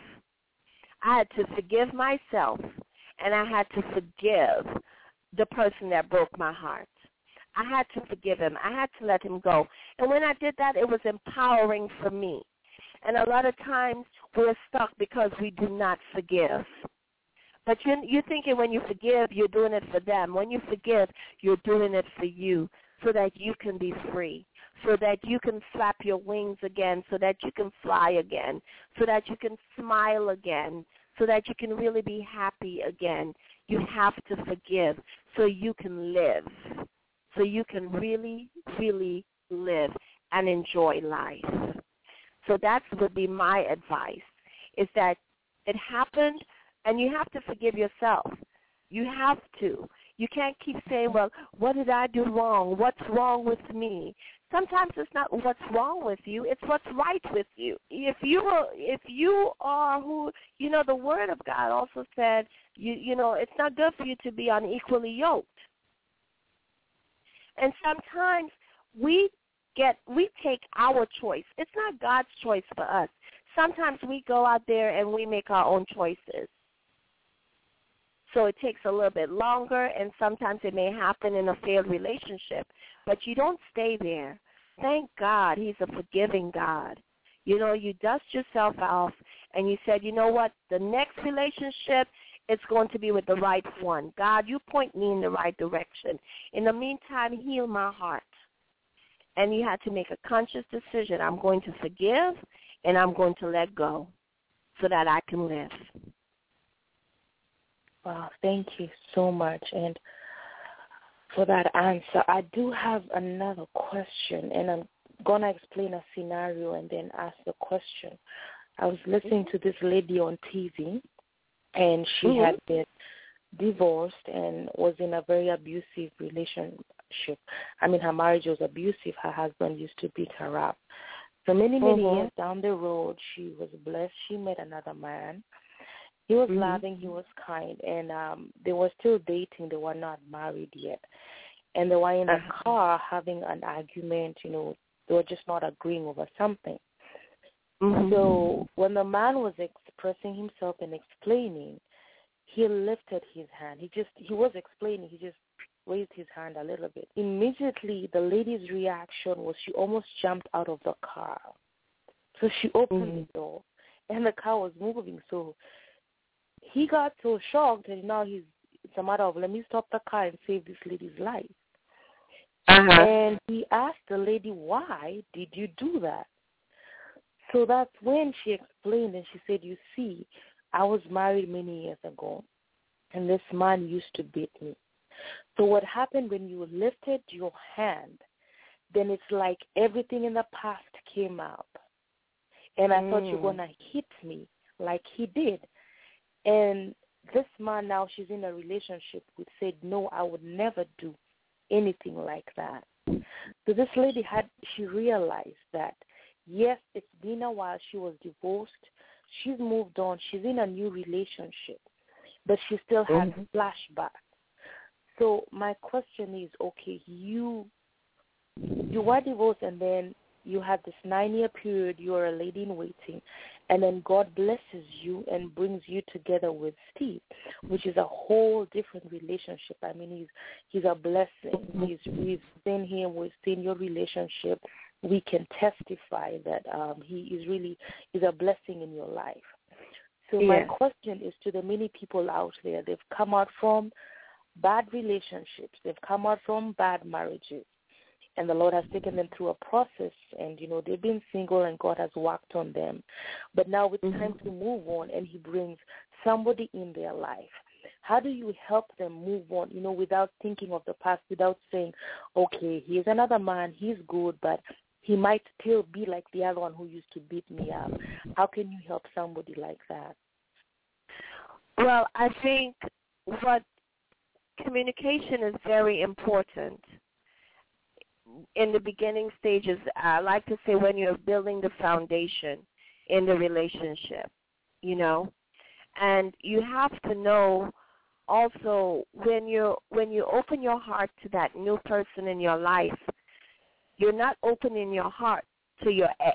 I had to forgive myself, and I had to forgive the person that broke my heart. I had to forgive him. I had to let him go. And when I did that, it was empowering for me. And a lot of times we're stuck because we do not forgive. But you're, you're thinking when you forgive, you're doing it for them. When you forgive, you're doing it for you so that you can be free, so that you can flap your wings again, so that you can fly again, so that you can smile again, so that you can really be happy again. You have to forgive so you can live, so you can really, really live and enjoy life. So that would be my advice, is that it happened, and you have to forgive yourself. You have to. You can't keep saying, well, what did I do wrong? What's wrong with me? Sometimes it's not what's wrong with you. It's what's right with you. If you are, if you are who, you know, the Word of God also said, you, you know, it's not good for you to be unequally yoked. And sometimes we get, we take our choice. It's not God's choice for us. Sometimes we go out there and we make our own choices. So it takes a little bit longer, and sometimes it may happen in a failed relationship. But you don't stay there. Thank God he's a forgiving God. You know, you dust yourself off, and you said, you know what, the next relationship, it's going to be with the right one. God, you point me in the right direction. In the meantime, heal my heart. And you had to make a conscious decision. I'm going to forgive, and I'm going to let go so that I can live. Wow, thank you so much. And for that answer, I do have another question, and I'm going to explain a scenario and then ask the question. I was listening to this lady on T V, and she mm-hmm. had been divorced and was in a very abusive relationship. I mean, her marriage was abusive. Her husband used to beat her up. So many, many mm-hmm. years down the road, she was blessed. She met another man. He was mm-hmm. loving. He was kind. And um, they were still dating. They were not married yet. And they were in uh-huh. the car having an argument. You know, they were just not agreeing over something. Mm-hmm. So when the man was expressing himself and explaining, he lifted his hand. He just, he was explaining. He just raised his hand a little bit. Immediately, the lady's reaction was she almost jumped out of the car. So she opened mm-hmm. the door, and the car was moving. So he got so shocked, and now he's, it's a matter of, let me stop the car and save this lady's life. Uh-huh. And he asked the lady, why did you do that? So that's when she explained, and she said, you see, I was married many years ago, and this man used to beat me. So what happened when you lifted your hand, then it's like everything in the past came out. And I mm. thought you were going to hit me like he did. And this man now, she's in a relationship with, said, no, I would never do anything like that. So this lady had, she realized that, yes, it's been a while. She was divorced. She's moved on. She's in a new relationship, but she still has mm-hmm. flashbacks. So my question is, okay, you you were divorced, and then you had this nine-year period. You're a lady in waiting, and then God blesses you and brings you together with Steve, which is a whole different relationship. I mean, he's he's a blessing. He's we've seen him. We've seen your relationship. We can testify that um, he is really is a blessing in your life. So yeah. my question is to the many people out there. They've come out from bad relationships. They've come out from bad marriages. And the Lord has taken them through a process. And, you know, they've been single and God has worked on them. But now it's mm-hmm. time to move on, and he brings somebody in their life. How do you help them move on, you know, without thinking of the past, without saying, okay, he's another man, he's good, but he might still be like the other one who used to beat me up. How can you help somebody like that? Well, I think what communication is very important in the beginning stages. I like to say when you're building the foundation in the relationship, you know, and you have to know also when you when you open your heart to that new person in your life, you're not opening your heart to your ex.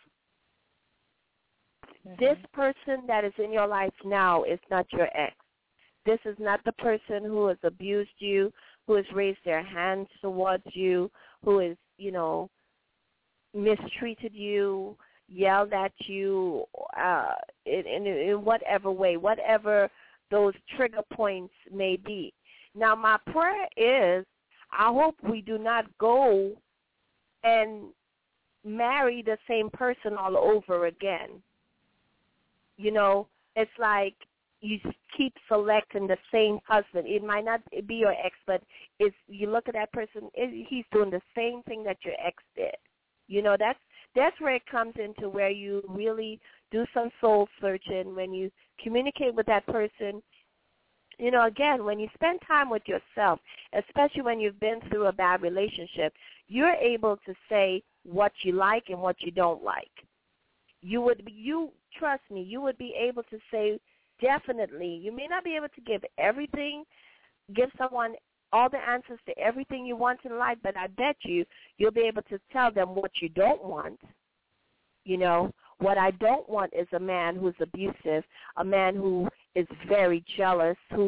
Mm-hmm. This person that is in your life now is not your ex. This is not the person who has abused you, who has raised their hands towards you, who has, you know, mistreated you, yelled at you uh, in, in, in whatever way, whatever those trigger points may be. Now, my prayer is I hope we do not go and marry the same person all over again. You know, it's like you keep selecting the same husband. It might not be your ex, but it's, you look at that person, it, he's doing the same thing that your ex did. You know, that's that's where it comes into where you really do some soul searching, when you communicate with that person. You know, again, when you spend time with yourself, especially when you've been through a bad relationship, you're able to say what you like and what you don't like. You would, you trust me, you would be able to say definitely. You may not be able to give everything, give someone all the answers to everything you want in life, but I bet you you'll be able to tell them what you don't want. You know, what I don't want is a man who's abusive, a man who is very jealous, who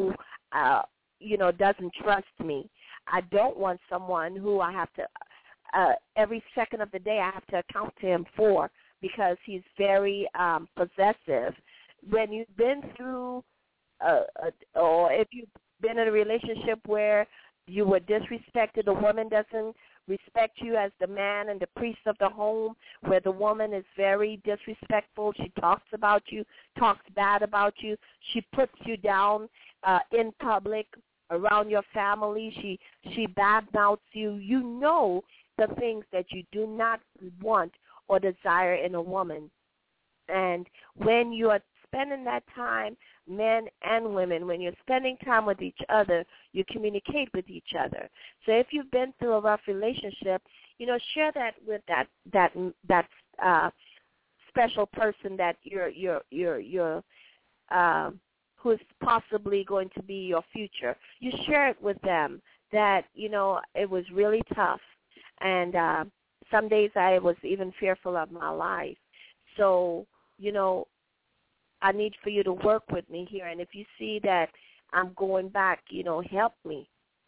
uh, you know, doesn't trust me. I don't want someone who I have to, uh, every second of the day I have to account to him for, because he's very um, possessive. When you've been through, uh, uh, or if you've been in a relationship where you were disrespected, a woman doesn't respect you as the man and the priest of the home, where the woman is very disrespectful, she talks about you, talks bad about you, she puts you down uh, in public, around your family, she she badmouths you, you know the things that you do not want or desire in a woman. And when you are spending that time, men and women, when you're spending time with each other, you communicate with each other. So if you've been through a rough relationship, you know, share that with that that that uh, special person that you're you're you're you're uh, who is possibly going to be your future. You share it with them that, you know, it was really tough, and uh, some days I was even fearful of my life. So, you know, I need for you to work with me here, and if you see that I'm going back, you know, help me.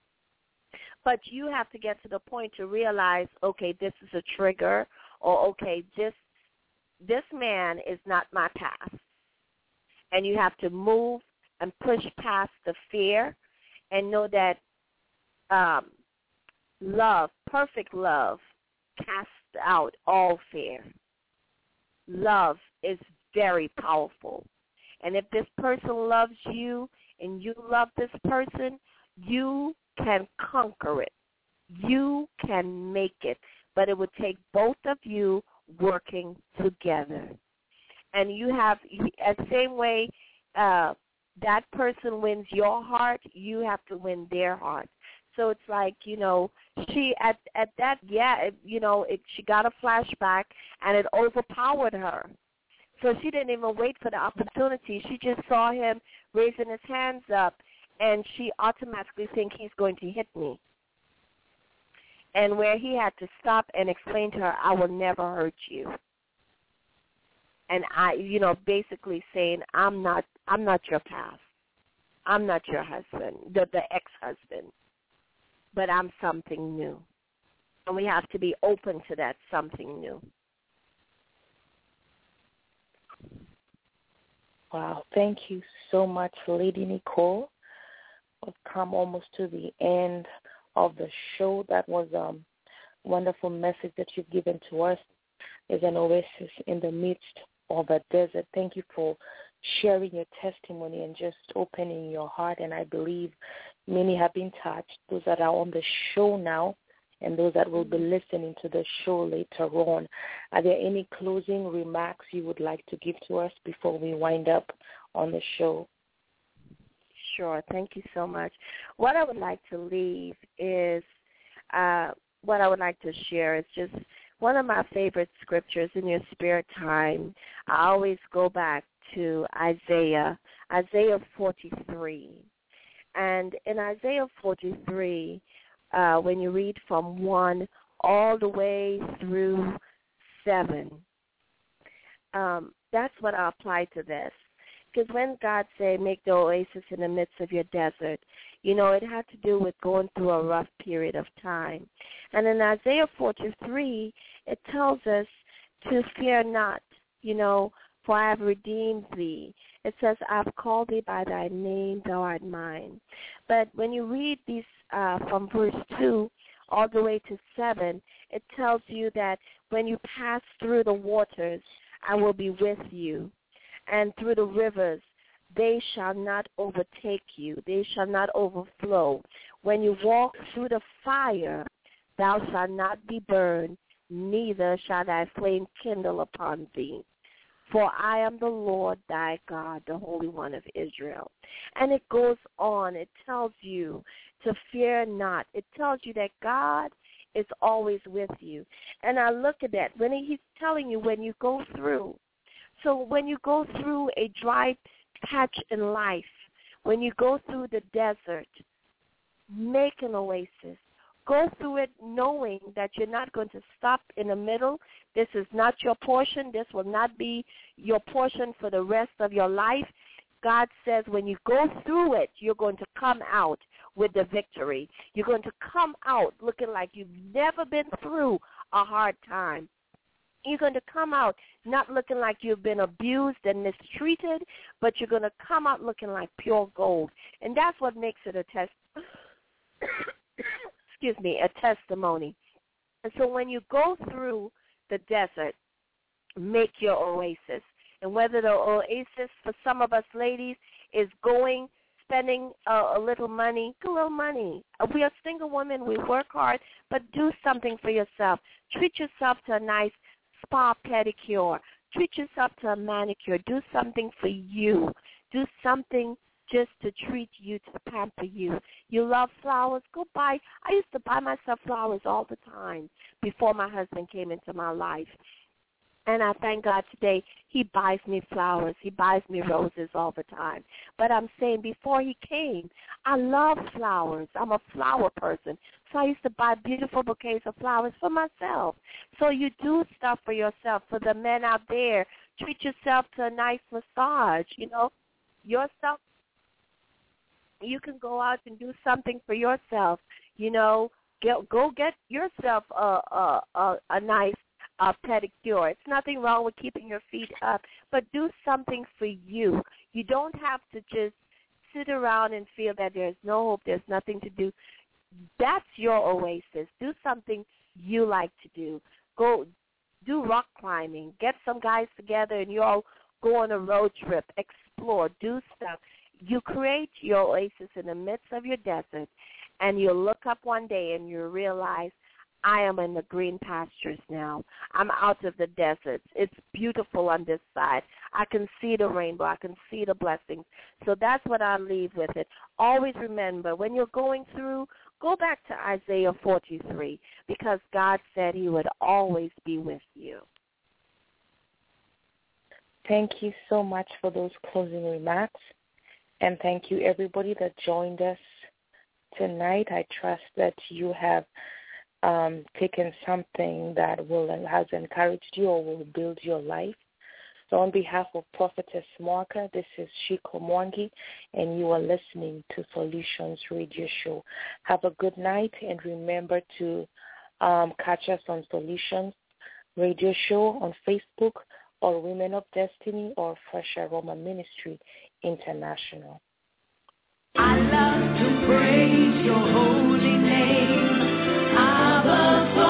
But you have to get to the point to realize, okay, this is a trigger, or okay, this this man is not my past. And you have to move and push past the fear and know that um, love, perfect love, casts out all fear. Love is very powerful. And if this person loves you and you love this person, you can conquer it. You can make it. But it would take both of you working together. And you have, at the same way uh, that person wins your heart, you have to win their heart. So it's like, you know, she, at at that, yeah, it, you know, it, she got a flashback, and it overpowered her. So she didn't even wait for the opportunity. She just saw him raising his hands up, and she automatically think he's going to hit me. And where he had to stop and explain to her, I will never hurt you. And I, you know, basically saying, I'm not, I'm not your past. I'm not your husband, the, the ex-husband, but I'm something new. And we have to be open to that something new. Wow, thank you so much, Lady Nicole. We've come almost to the end of the show. That was a um, wonderful message that you've given to us. There's an oasis in the midst of a desert. Thank you for sharing your testimony and just opening your heart. And I believe many have been touched, those that are on the show now and those that will be listening to the show later on. Are there any closing remarks you would like to give to us before we wind up on the show? Sure. Thank you so much. What I would like to leave is, uh, what I would like to share is just one of my favorite scriptures in your spirit time. I always go back to Isaiah, Isaiah forty-three. And in Isaiah forty-three, uh, when you read from one all the way through seven, um, that's what I apply to this. Because when God said, make the oasis in the midst of your desert, you know, it had to do with going through a rough period of time. And in Isaiah forty-three, it tells us to fear not, you know, for I have redeemed thee. It says, I have called thee by thy name, thou art mine. But when you read these uh, from verse two all the way to seven, it tells you that when you pass through the waters, I will be with you. And through the rivers, they shall not overtake you. They shall not overflow. When you walk through the fire, thou shalt not be burned, neither shall thy flame kindle upon thee. For I am the Lord thy God, the Holy One of Israel. And it goes on. It tells you to fear not. It tells you that God is always with you. And I look at that. When he's telling you when you go through, so when you go through a dry patch in life, when you go through the desert, make an oasis. Go through it knowing that you're not going to stop in the middle. This is not your portion. This will not be your portion for the rest of your life. God says when you go through it, you're going to come out with the victory. You're going to come out looking like you've never been through a hard time. You're going to come out not looking like you've been abused and mistreated, but you're going to come out looking like pure gold. And that's what makes it a test. excuse me, a testimony. And so when you go through the desert, make your oasis. And whether the oasis for some of us ladies is going, spending uh, a little money, a little money. We are single women. We work hard, but do something for yourself. Treat yourself to a nice spa pedicure. Treat yourself to a manicure. Do something for you. Do something just to treat you, to pamper you. You love flowers? Go buy. I used to buy myself flowers all the time before my husband came into my life. And I thank God today he buys me flowers. He buys me roses all the time. But I'm saying before he came, I love flowers. I'm a flower person. So I used to buy beautiful bouquets of flowers for myself. So you do stuff for yourself. For the men out there, treat yourself to a nice massage. You know, yourself. You can go out and do something for yourself. You know, get, go get yourself a, a, a, a nice a pedicure. It's nothing wrong with keeping your feet up, but do something for you. You don't have to just sit around and feel that there's no hope, there's nothing to do. That's your oasis. Do something you like to do. Go do rock climbing. Get some guys together and you all go on a road trip. Explore. Do stuff. You create your oasis in the midst of your desert, and you'll look up one day and you realize, I am in the green pastures now. I'm out of the deserts. It's beautiful on this side. I can see the rainbow. I can see the blessings. So that's what I leave with it. Always remember, when you're going through, go back to Isaiah forty-three, because God said he would always be with you. Thank you so much for those closing remarks. And thank you, everybody that joined us tonight. I trust that you have Um, taken something that will has encouraged you or will build your life. So on behalf of Prophetess Mwaka, this is Shiko Mwangi, and you are listening to Solutions Radio Show. Have a good night, and remember to um, catch us on Solutions Radio Show on Facebook, or Women of Destiny, or Fresh Aroma Ministry International. I love to praise your holy name. Abba,